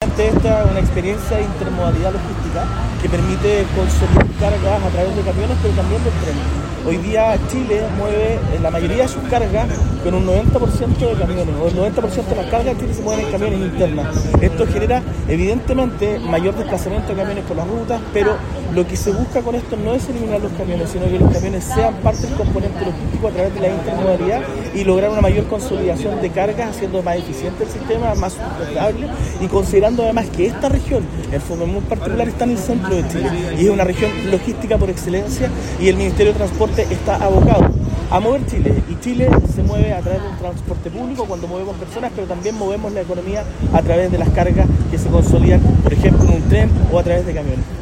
Básicamente esta es una experiencia de intermodalidad logística que permite consolidar cargas a través de camiones, pero también del tren. Hoy día Chile mueve la mayoría de sus cargas con un 90% de camiones, o el 90% de las cargas en Chile se mueven en camiones internas. Esto genera evidentemente mayor desplazamiento de camiones por las rutas, pero lo que se busca con esto no es eliminar los camiones, sino que los camiones sean parte del componente logístico a través de la intermodalidad y lograr una mayor consolidación de cargas, haciendo más eficiente el sistema, más sustentable y considerando además que esta región, en forma muy particular, está en el centro de Chile y es una región logística por excelencia, y el Ministerio de Transporte está abocado a mover Chile, y Chile se mueve a través de un transporte público cuando movemos personas, pero también movemos la economía a través de las cargas que se consolidan, por ejemplo, en un tren o a través de camiones.